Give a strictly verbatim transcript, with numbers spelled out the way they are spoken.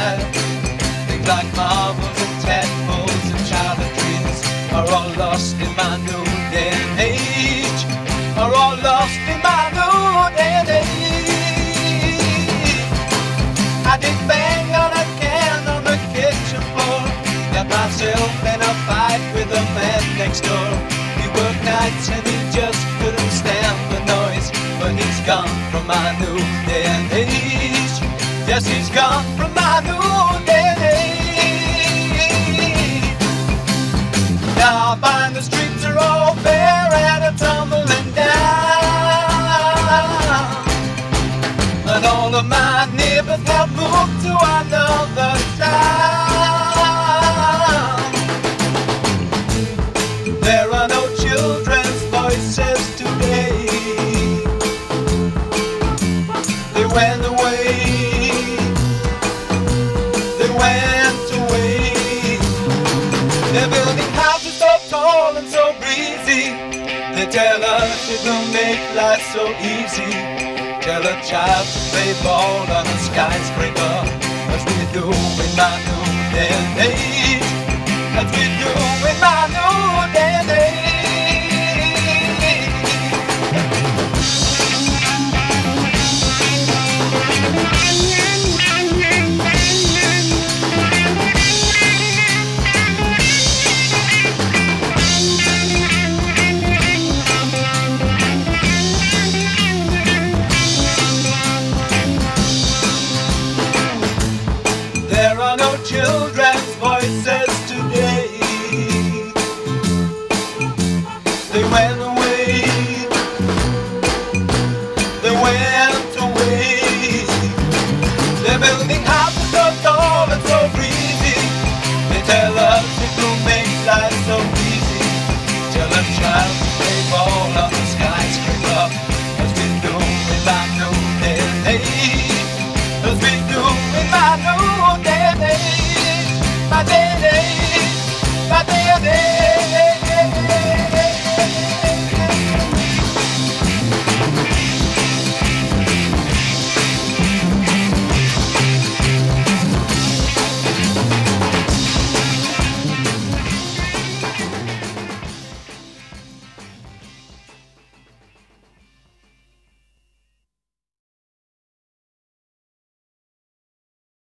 style. Things like marbles and tadpoles and childhood dreams are all lost in my new day and age. Are all lost in my new day and age. I did bang on a can on the kitchen floor, got myself in a fight with the man next door. He worked nights and he just couldn't stand the noise, but he's gone from my new day and age. Yes, he's gone from my new day and age. Now I find the streets are all bare and are tumbling down, and all of my neighbors have moved to another town. There are no children's voices today. They went away. They went away. They're building houses so tall and so breezy. They tell us it will make life so easy. Tell a child to play ball on a skyscraper, as we do in my new day and age. As we do in my new day and age. There are no children's voices today. They went away. They went away. They're building houses so tall and so breezy. They tell us it will make life so easy. Tell a child to play ball on the skyscraper, as we do in my new day and age. As we do in my new day and age. My day and age. My day and age.